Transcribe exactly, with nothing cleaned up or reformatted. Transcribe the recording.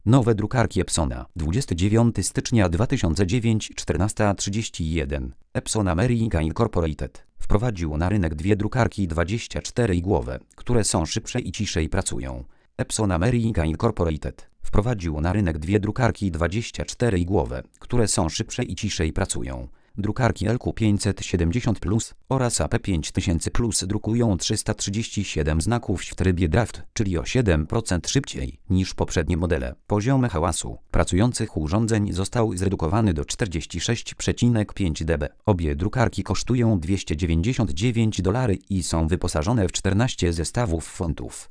Nowe drukarki Epsona. dwudziestego dziewiątego stycznia dwa tysiące dziewiątego, czternasta trzydzieści jeden. Epson America Incorporated wprowadził na rynek dwie drukarki dwadzieścia cztery igłowe, które są szybsze i ciszej pracują. Epson America Incorporated wprowadził na rynek dwie drukarki dwadzieścia cztery igłowe, które są szybsze i ciszej pracują. Drukarki L Q pięćset siedemdziesiąt plus oraz A P pięć tysięcy plus drukują trzysta trzydzieści siedem znaków w trybie draft, czyli o siedem procent szybciej niż poprzednie modele. Poziom hałasu pracujących urządzeń został zredukowany do czterdzieści sześć przecinek pięć decybeli. Obie drukarki kosztują dwieście dziewięćdziesiąt dziewięć dolarów i są wyposażone w czternaście zestawów fontów.